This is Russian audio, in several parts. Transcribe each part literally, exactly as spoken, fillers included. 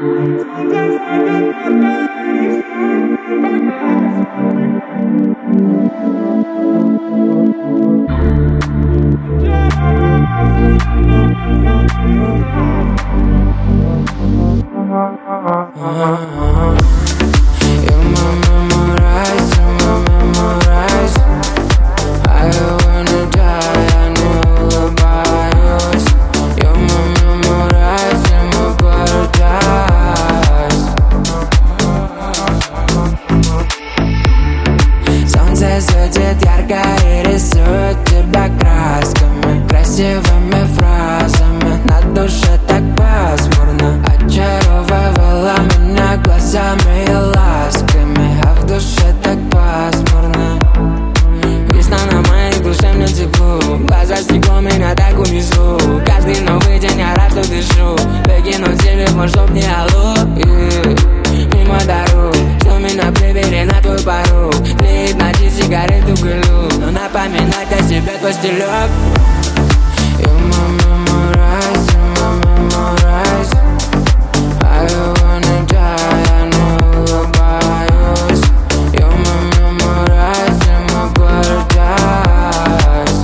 Светит ярко и рисует тебя красками, красивыми фразами. На душе так пасмурно, очаровывала меня глазами и ласками. А в душе так пасмурно. Весна на моей душе, мне тепло. Глаза стеклом меня так унесу. Каждый новый день я рад, что дышу. Выкину телефон, чтоб не алло. Мимо дорог, что меня прибери на твой порог. Тлеет ночи, сигарету гулю, но напоминать о себе твой стилек. You my memorize, you my memorize. I wanna die, I know you боюсь. You my memorize, you my paradise.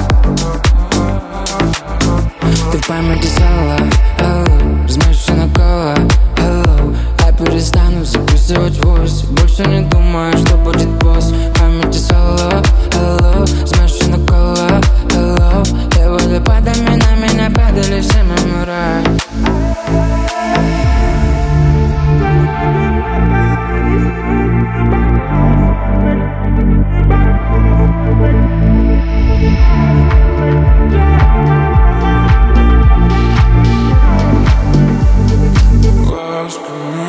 Ты в памяти сала, hello, размешана кола, hello. Я перестану записывать войс, больше не думаю, что будет босс. В памяти сала, hello, размешана кола, hello. И водопадами на меня падали все мемории. Ask me.